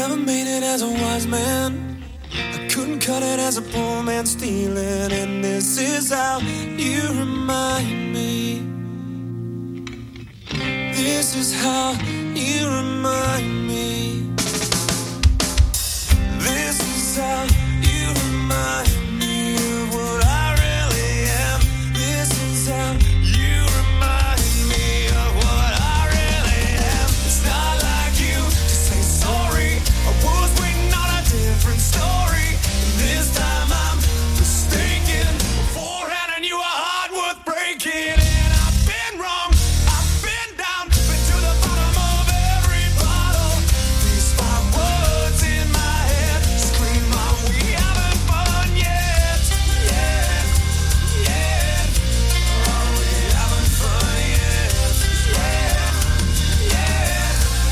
never made it as a wise man. I couldn't cut it as a poor man stealing. And this is how you remind me. This is how you remind me. This is how you remind me of what I really am. This is how you remind me of what I really am. It's not like you to say sorry. I was waiting on a different story. And this time I'm mistaken. Beforehand I knew a heart worth breaking. And I've been wrong. I've been down. Been to the bottom of every bottle. These 5 words in my head scream out, we haven't fun yet. Yet. Yet. Oh, we haven't fun yet. Yet. Yet.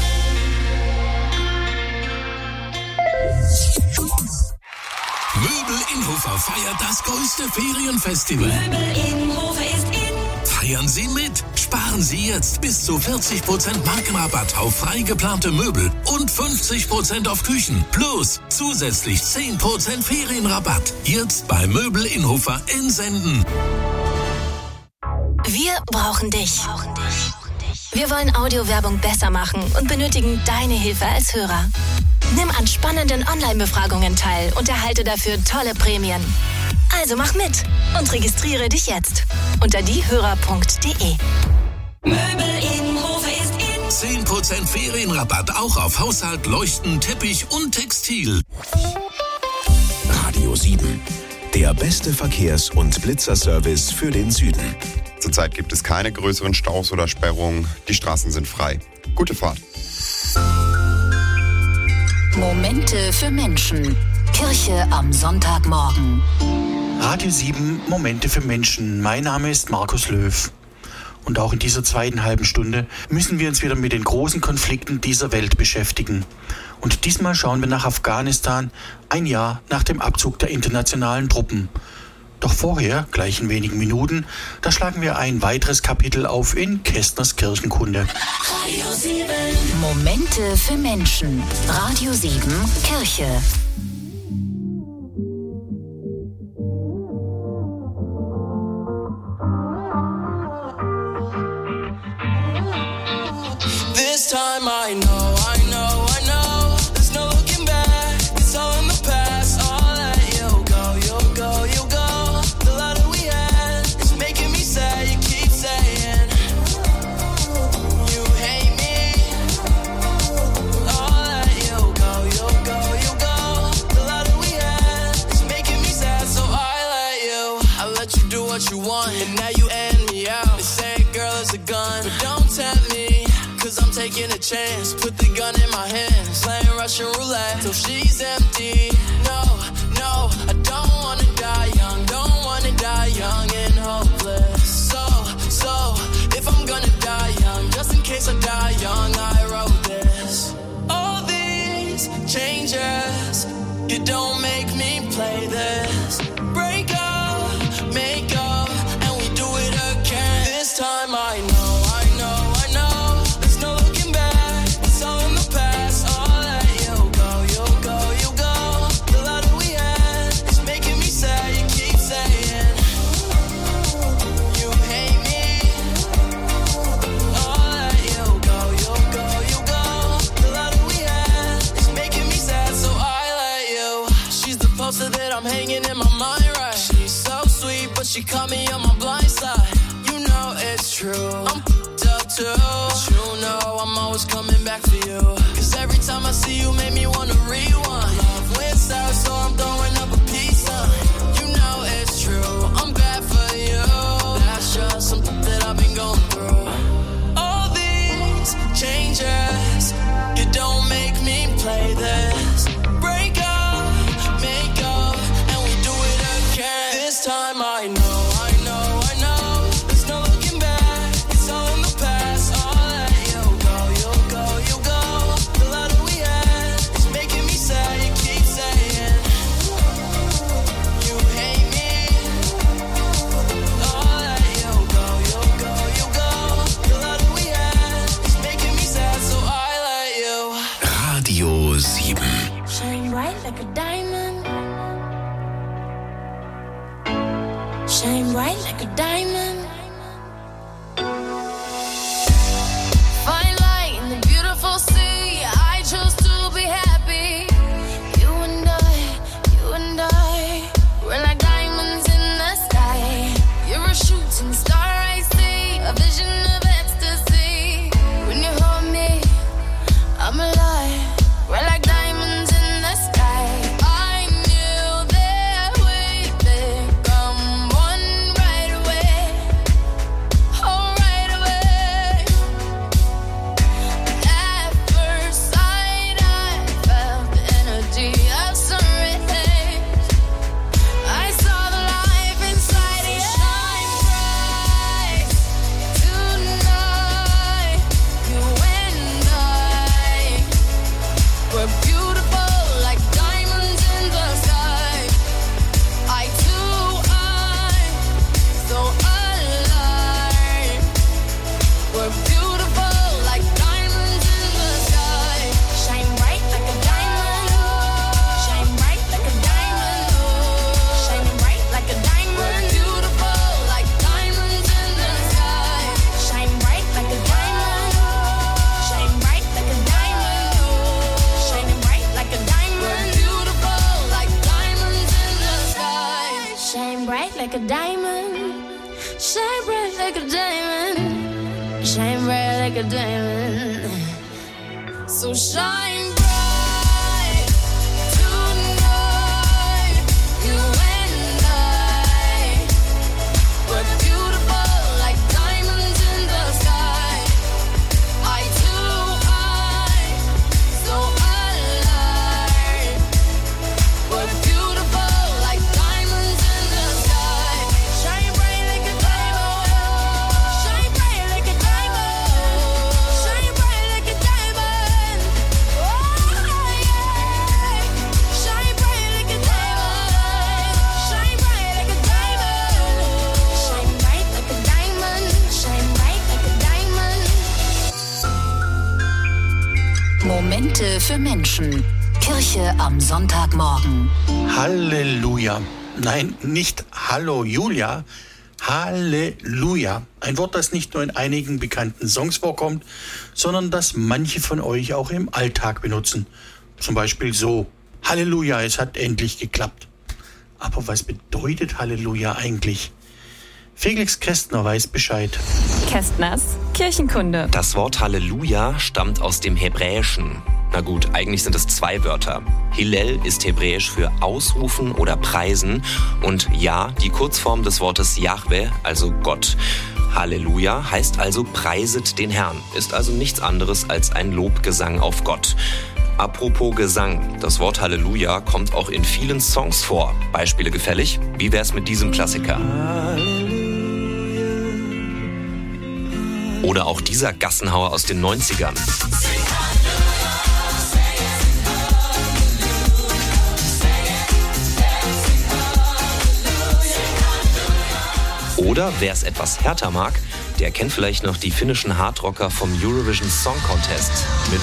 Möbel Innhofer feiert das größte Ferienfestival. Möbel Innhofer ist in. Feiern Sie mit! Sparen Sie jetzt bis zu 40% Markenrabatt auf frei geplante Möbel und 50% auf Küchen. Plus zusätzlich 10% Ferienrabatt. Jetzt bei Möbel Innhofer in Senden. Wir brauchen dich. Wir wollen Audiowerbung besser machen und benötigen deine Hilfe als Hörer. Nimm an spannenden Online-Befragungen teil und erhalte dafür tolle Prämien. Also mach mit und registriere dich jetzt unter diehörer.de. Möbel Innhofer ist in. 10% Ferienrabatt auch auf Haushalt, Leuchten, Teppich und Textil. Radio 7. Der beste Verkehrs- und Blitzerservice für den Süden. Zurzeit gibt es keine größeren Staus oder Sperrungen. Die Straßen sind frei. Gute Fahrt. Momente für Menschen. Kirche am Sonntagmorgen. Radio 7 Momente für Menschen. Mein Name ist Markus Löw. Und auch in dieser zweiten halben Stunde müssen wir uns wieder mit den großen Konflikten dieser Welt beschäftigen. Und diesmal schauen wir nach Afghanistan, ein Jahr nach dem Abzug der internationalen Truppen. Doch vorher, gleich in wenigen Minuten, da schlagen wir ein weiteres Kapitel auf in Kästners Kirchenkunde. Radio 7. Momente für Menschen. Radio 7 Kirche. This time I know, there's no looking back, it's all in the past, I'll let you go, you'll go, the love that we had is making me sad, you keep saying, you hate me, I'll let you go, you'll go, the love that we had is making me sad, so I let you do what you want, and now you end me out, they say a girl is a gun, but don't tempt me, 'cause I'm taking a chance. Put the gun in my hands, playing Russian roulette till she's empty. No, I don't wanna die young and hopeless. So, if I'm gonna die young, just in case I die young, I wrote this. All these changes, you don't make me play this. Break up, make up, and we do it again. This time I know. She caught me on my blind side. You know it's true. I'm up too. But you know I'm always coming back for you. 'Cause every time I see you, make me wanna rewind. Love wins out, so I'm throwing up a peace sign. You know it's true. I'm bad for you. That's just something that I've been going through. All these changes, you don't make me play this. Break up, make up, and we do it again. This time I know. There's no looking back. It's all in the past. I'll let you go. The love that we had is making me sad. You keep saying like a diamond. Shine bright like a diamond. Fine light in the beautiful sea. I chose to be happy. You and I, we're like diamonds in the sky. You're a shooting star, I see, a vision of ecstasy. When you hold me, I'm alive. We're like diamonds in the sky. I knew that we'd become one right away. Oh, right away. At first sight, I felt the energy of sun rays. I saw the life inside you. Shine bright tonight. You and I, we're beautiful like diamonds in the sky. Eye to eye, so alive. We're beautiful like diamonds in the sky. Shine bright like a diamond. Shine bright like a diamond. Shining bright like a diamond. We're beautiful like diamonds in the sky. Shine bright like a diamond. Shine bright like a diamond. Shining bright like a diamond. We're beautiful like diamonds in the sky. Shine bright like a diamond. Shine bright like a diamond. Shine bright like a diamond. So shine bright tonight. You and I, we're beautiful like diamonds in the sky. Eye to eye, so alive. We're beautiful like diamonds in the sky. Shine bright like a diamond. Shine bright like a diamond. Shine bright like a diamond. Oh yeah. Shine bright like a diamond. Shine bright like a diamond. Shine bright like a diamond. Shine bright like a diamond. Momente für Menschen. Kirche am Sonntagmorgen. Halleluja. Nein, nicht Hallo Julia. Halleluja. Ein Wort, das nicht nur in einigen bekannten Songs vorkommt, sondern das manche von euch auch im Alltag benutzen. Zum Beispiel so: Halleluja, es hat endlich geklappt. Aber was bedeutet Halleluja eigentlich? Felix Kästner weiß Bescheid. Kästners Kirchenkunde. Das Wort Halleluja stammt aus dem Hebräischen. Na gut, eigentlich sind es zwei Wörter. Hillel ist hebräisch für ausrufen oder preisen und Ja, die Kurzform des Wortes Jahwe, also Gott. Halleluja heißt also preiset den Herrn, ist also nichts anderes als ein Lobgesang auf Gott. Apropos Gesang, das Wort Halleluja kommt auch in vielen Songs vor. Beispiele gefällig? Wie wär's mit diesem Klassiker? Oder auch dieser Gassenhauer aus den 90ern. Oder wer es etwas härter mag, der kennt vielleicht noch die finnischen Hardrocker vom Eurovision Song Contest mit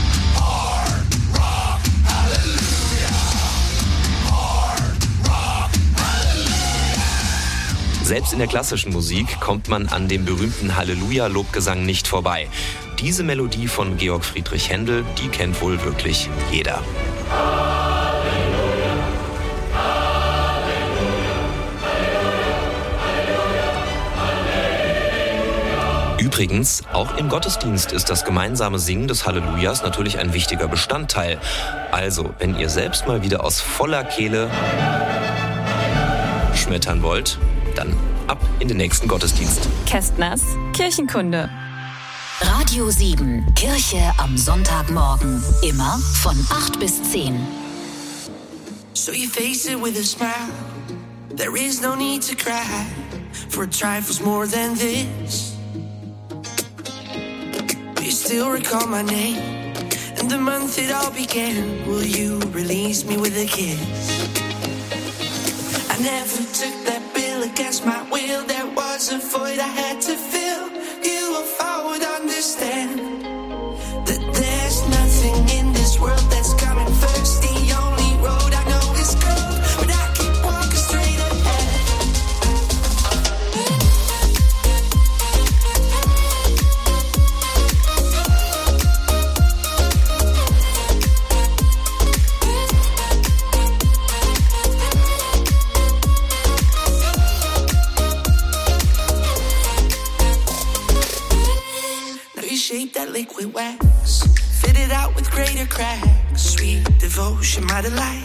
Selbst in der klassischen Musik kommt man an dem berühmten Halleluja-Lobgesang nicht vorbei. Diese Melodie von Georg Friedrich Händel, die kennt wohl wirklich jeder. Übrigens, auch im Gottesdienst ist das gemeinsame Singen des Hallelujahs natürlich ein wichtiger Bestandteil. Also, wenn ihr selbst mal wieder aus voller Kehle schmettern wollt, dann ab in den nächsten Gottesdienst. Kästners Kirchenkunde. Radio 7, Kirche am Sonntagmorgen. Immer von 8 bis 10. So you face it with a smile. There is no need to cry for trifles more than this. You still recall my name and the month it all began. Will you release me with a kiss? I never took that bill against my will. There was a void I had to fill. You, if I would understand that there's nothing in this world that's coming first. The only road shape that liquid wax. Fitted out with greater cracks. Sweet devotion, my delight.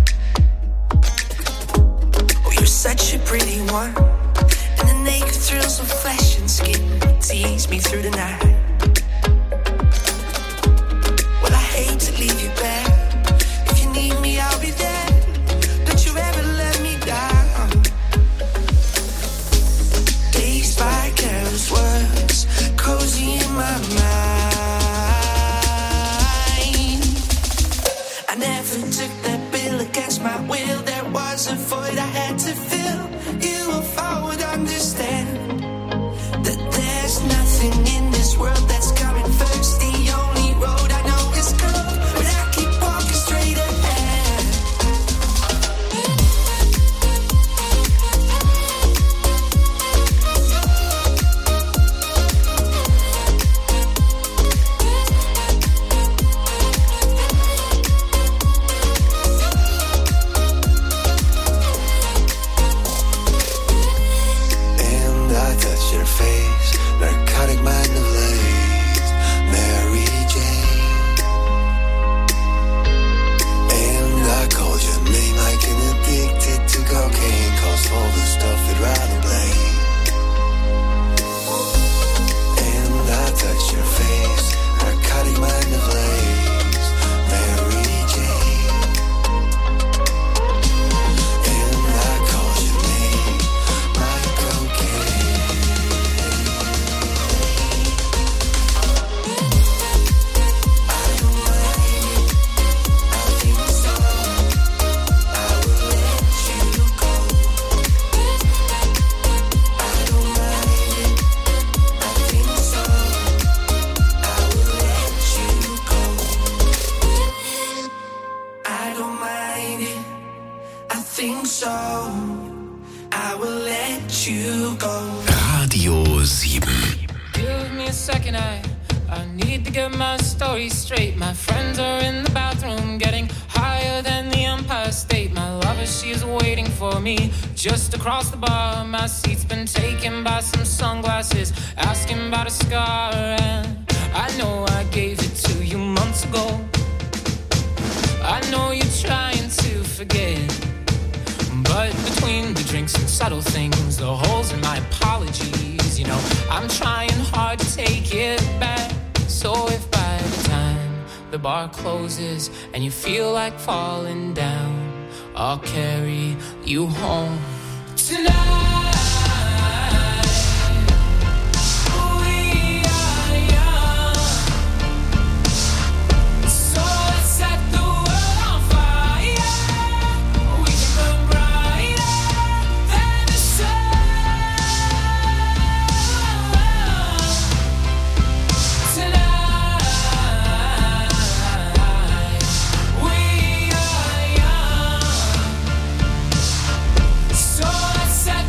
Oh, you're such a pretty one. And the naked thrills of flesh and skin tease me through the night. Well, I hate to leave you back. If you need me, I'll be there. Don't you ever let me down. Dazed by careless words, cozy in my mind. I never took that bill against my will. There was a void I had to fill. You, if I would understand that there's nothing in this world that's coming first. The only road I know is curved, but I keep walking straight ahead. And I touch your face, narcotic mind of lace, Mary Jane. And I called your name like an addicted to cocaine, cause all the stuff I'd rather blame. And I touch your face, narcotic mind of lace, Mary Jane. And I called your name like cocaine. I don't mind it, I think so. I will let you go. I don't mind it, I think so. I will let you go. I don't mind it, I think so. I will let you go. Radio 7. Give me a second, I need to get my story straight. My friends are in the bathroom getting higher than the Empire State. My lover, she's waiting for me just across the bar. My seat's been taken by some sunglasses, asking about a scar. And I know I gave it to you months ago. I know you're trying to forget, but between the drinks and subtle things, the holes in my apologies, you know, I'm trying hard to take it back. So if by the time the bar closes and you feel like falling down, I'll carry you home tonight. We are young, so let's set the world on fire. We can burn brighter than the sun tonight. We are young, so let's set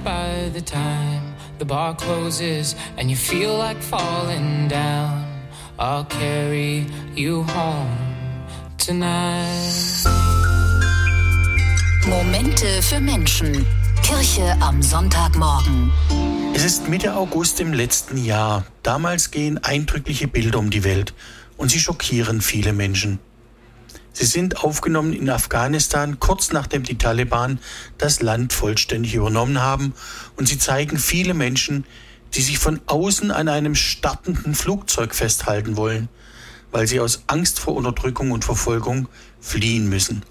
by the time the bar closes and you feel like falling down. I'll carry you home tonight. Momente für Menschen. Kirche am Sonntagmorgen. Es ist Mitte August im letzten Jahr. Damals gehen eindrückliche Bilder um die Welt und sie schockieren viele Menschen. Sie sind aufgenommen in Afghanistan, kurz nachdem die Taliban das Land vollständig übernommen haben, und sie zeigen viele Menschen, die sich von außen an einem startenden Flugzeug festhalten wollen, weil sie aus Angst vor Unterdrückung und Verfolgung fliehen müssen.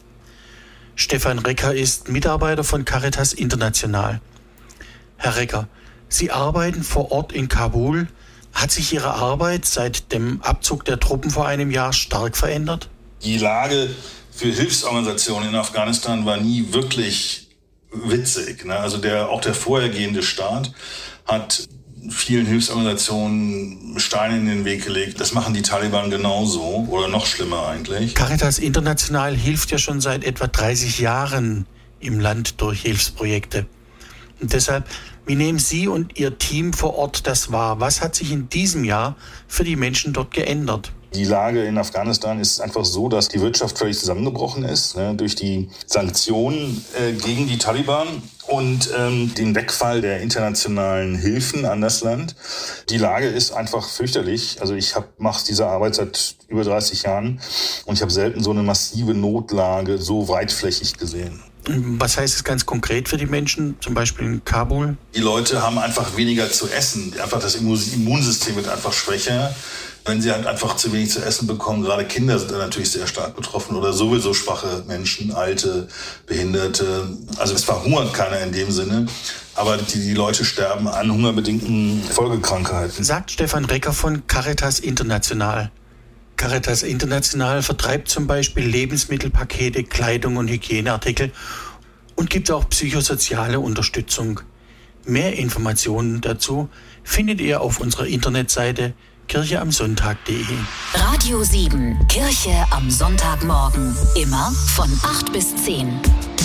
Stefan Recker ist Mitarbeiter von Caritas International. Herr Recker, Sie arbeiten vor Ort in Kabul. Hat sich Ihre Arbeit seit dem Abzug der Truppen vor einem Jahr stark verändert? Die Lage für Hilfsorganisationen in Afghanistan war nie wirklich witzig. Also auch der vorhergehende Staat hat vielen Hilfsorganisationen Steine in den Weg gelegt. Das machen die Taliban genauso oder noch schlimmer eigentlich. Caritas International hilft ja schon seit etwa 30 Jahren im Land durch Hilfsprojekte. Und deshalb, wie nehmen Sie und Ihr Team vor Ort das wahr? Was hat sich in diesem Jahr für die Menschen dort geändert? Die Lage in Afghanistan ist einfach so, dass die Wirtschaft völlig zusammengebrochen ist, durch die Sanktionen gegen die Taliban und den Wegfall der internationalen Hilfen an das Land. Die Lage ist einfach fürchterlich. Also ich mache diese Arbeit seit über 30 Jahren und ich habe selten so eine massive Notlage so weitflächig gesehen. Was heißt es ganz konkret für die Menschen, zum Beispiel in Kabul? Die Leute haben einfach weniger zu essen. Einfach das Immunsystem wird einfach schwächer. Wenn sie halt einfach zu wenig zu essen bekommen, gerade Kinder sind da natürlich sehr stark betroffen oder sowieso schwache Menschen, Alte, Behinderte. Also es verhungert keiner in dem Sinne, aber die Leute sterben an hungerbedingten Folgekrankheiten. Sagt Stefan Recker von Caritas International. Caritas International vertreibt zum Beispiel Lebensmittelpakete, Kleidung und Hygieneartikel und gibt auch psychosoziale Unterstützung. Mehr Informationen dazu findet ihr auf unserer Internetseite kircheamsonntag.de. Radio 7, Kirche am Sonntagmorgen. Immer von 8 bis 10.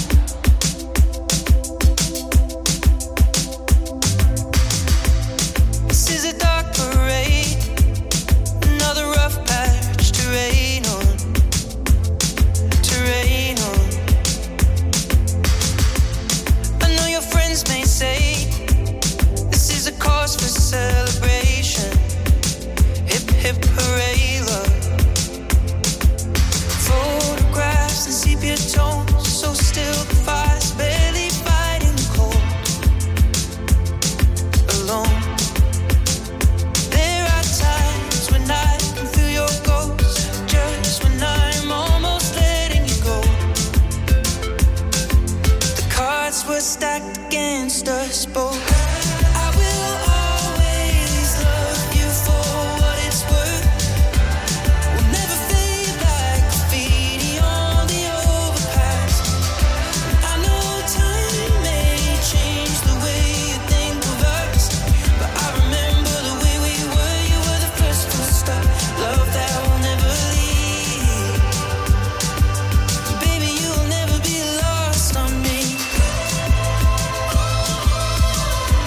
This is a dark parade, another rough patch to rain on, to rain on. I know your friends may say this is a cause for celebration. Hip hip hooray, love. Photographs and sepia tones, so still the fire's barely fighting the cold. Alone. There are times when I can feel your ghost, just when I'm almost letting you go. The cards were stacked against us both. I will always love you for what it's worth. We'll never fade like graffiti on the overpass. I know time may change the way you think of us, but I remember the way we were. You were the first to start. Love that will never leave. Baby, you'll never be lost on me.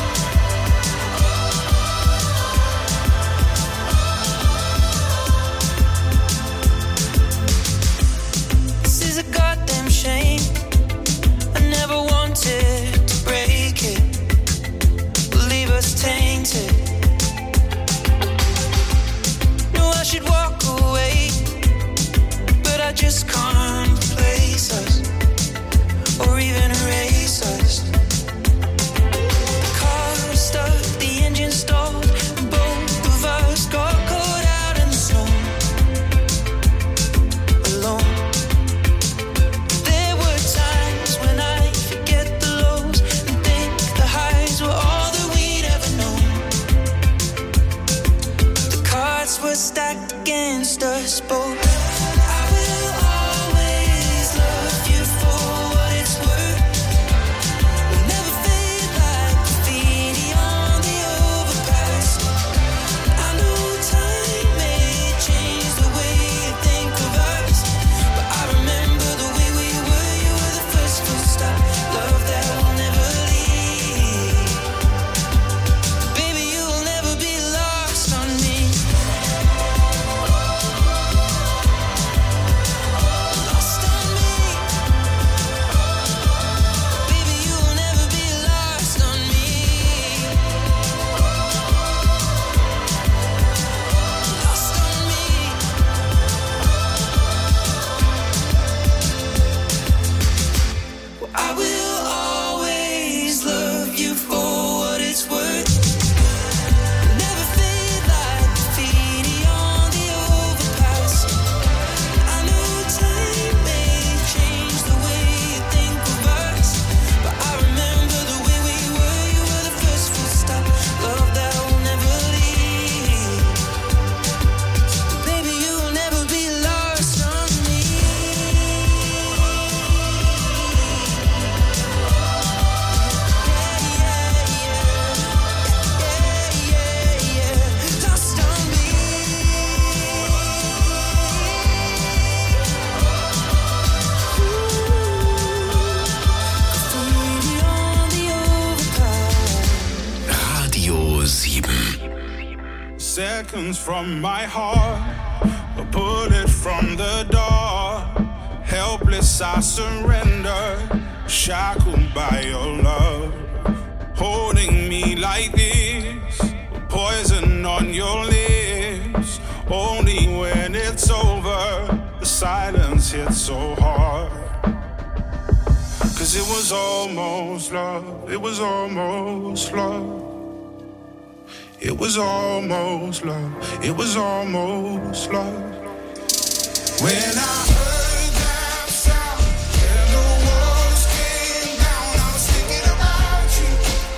seconds from my heart, a bullet from the dark. Helpless I surrender, shackled by your love. Holding me like this, poison on your lips. Only when it's over, the silence hits so hard. 'Cause it was almost love, it was almost love. It was almost love, it was almost love. When I heard that sound and the walls came down, I was thinking about you,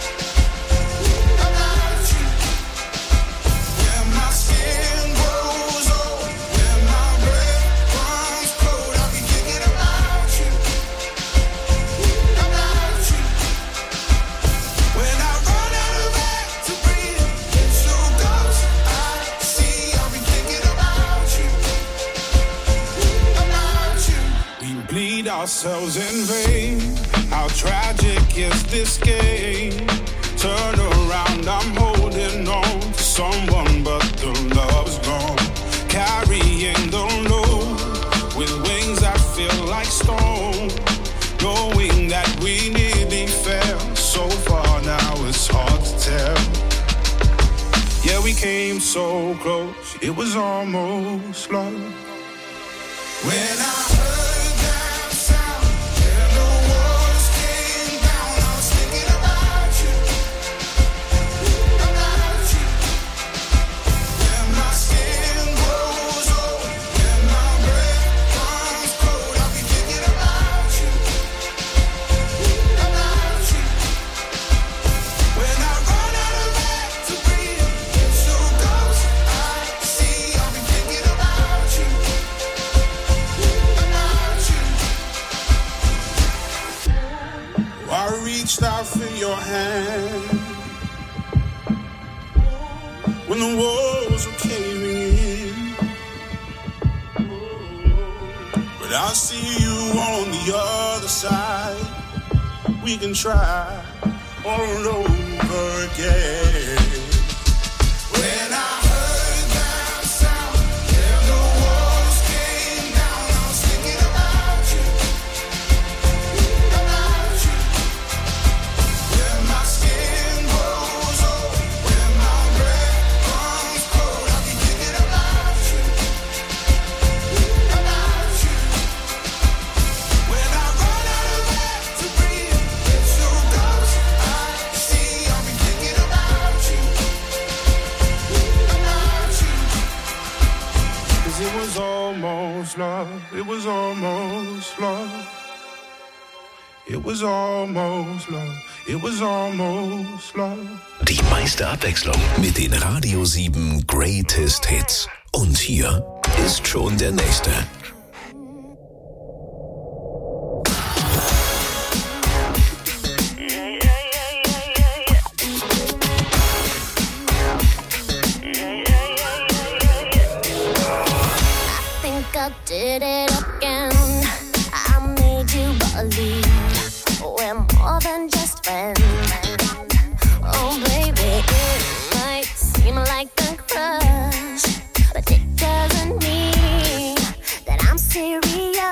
about you. When my skin grows old, when my breath runs cold, I'll be thinking about you, about you. When I run out of air to breathe, it's so close I see, I'll be thinking about you, about you. We bleed ourselves in vain. How tragic is this game? Turn around, I'm holding on to someone, but the love's gone. Carrying the load with wings that feel like stone. Knowing that we nearly fell so far, now it's hard to tell. Yeah, we came so close, it was almost love. When I heard that sound and the walls came down, I was thinking about you, about you. When my skin grows old, when my breath comes cold, I'll be thinking about you, about you. When I run out of air to breathe, it's so close I see, I'll be thinking about you, about you. I reached out for your hand when the walls were caving in, but I see you on the other side. We can try all over again. When I heard that sound and the walls came down, I was thinking about you, about you. When my skin grows old, when my breath comes cold, I'll be thinking about you, about you. When I run out of air to breathe, it's so close I see, I'll be thinking about you, about you. 'Cause it was almost love, it was almost love. It was almost love, it was almost love. Die meiste Abwechslung mit den Radio 7 Greatest Hits. Und hier ist schon der nächste. Think I did it again. I made you believe we're more than just friends. Oh, baby, it might seem like a crush, but it doesn't mean that I'm serious.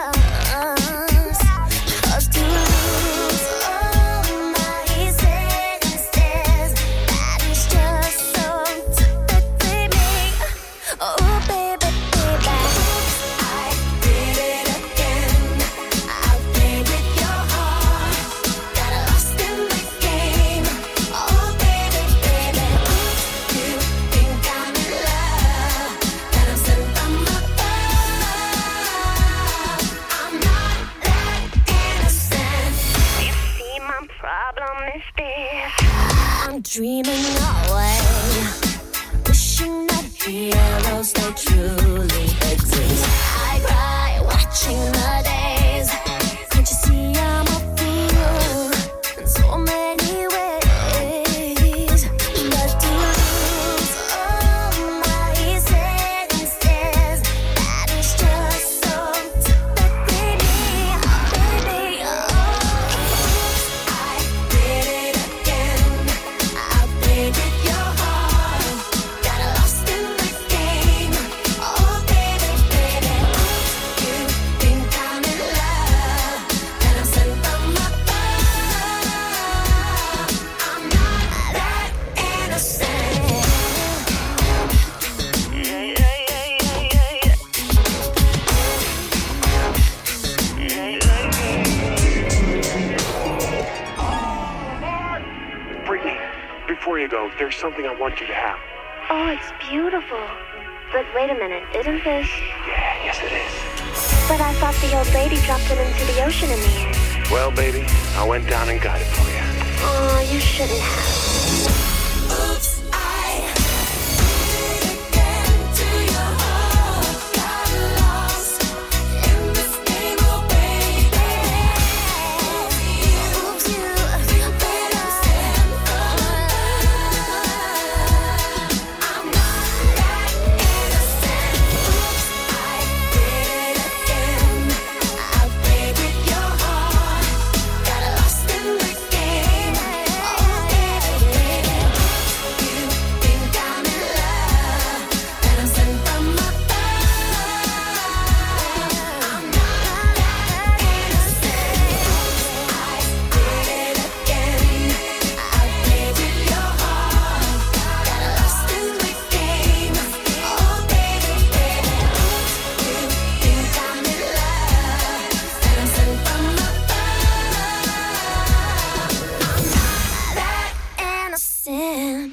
'Cause to lose all my senses, that is just so typically me. Oh, baby, baby, I did it again. I played with your heart, got lost in the game. Oh, baby, baby, you think I'm in love, that I'm sent from above. I'm not that innocent. You see, my problem is this: I'm dreaming away, wishing that heroes they truly exist. I cry watching the days. Can't you see I'm a fool in so many ways? But to lose all my senses, that is just so typically me. Baby, I did it again. I played with your heart, got lost in before you go, there's something I want you to have. Oh, it's beautiful. But wait a minute, isn't this? Yeah, yes it is. But I thought the old lady dropped it into the ocean in the end. Well, baby, I went down and got it for you. Oh, you shouldn't have. Oops, I did it again to your heart. Got lost in this game, oh baby. Oops, you better stand up. I'm not that innocent. Oops, I did it again. I played with your heart. Got lost in the game. Oh baby. You think I'm in love, and I'm sent from above. I'm not that innocent. I did it again. I played with your heart. Got lost in the game. Oh baby, baby. You think I'm in love, and I'm sent from above. I'm not that innocent.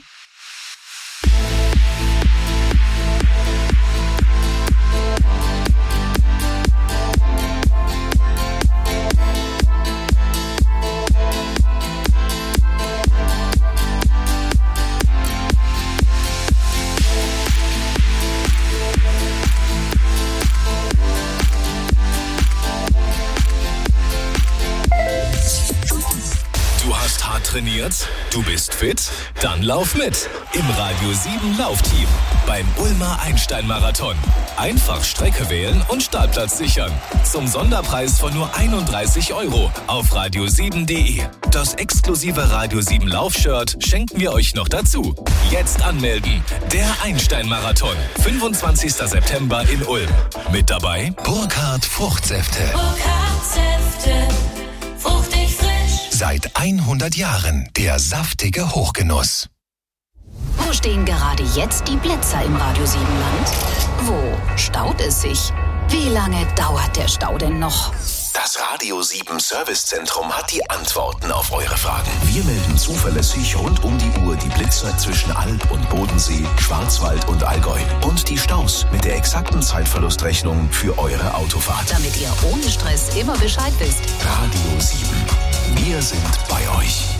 Du hast hart trainiert? Du bist fit? Dann lauf mit im Radio 7 Laufteam beim Ulmer Einstein-Marathon. Einfach Strecke wählen und Startplatz sichern. Zum Sonderpreis von nur 31 € auf radio7.de. Das exklusive Radio 7 Laufshirt schenken wir euch noch dazu. Jetzt anmelden. Der Einstein-Marathon. 25. September in Ulm. Mit dabei Burkhardt Fruchtsäfte. Burkhardt-Säfte, fruchtig frisch. Seit 100 Jahren der saftige Hochgenuss. Wo stehen gerade jetzt die Blitzer im Radio 7 Land? Wo staut es sich? Wie lange dauert der Stau denn noch? Das Radio 7 Servicezentrum hat die Antworten auf eure Fragen. Wir melden zuverlässig rund um die Uhr die Blitzer zwischen Alb und Bodensee, Schwarzwald und Allgäu. Und die Staus mit der exakten Zeitverlustrechnung für eure Autofahrt. Damit ihr ohne Stress immer Bescheid wisst. Radio 7. Wir sind bei euch.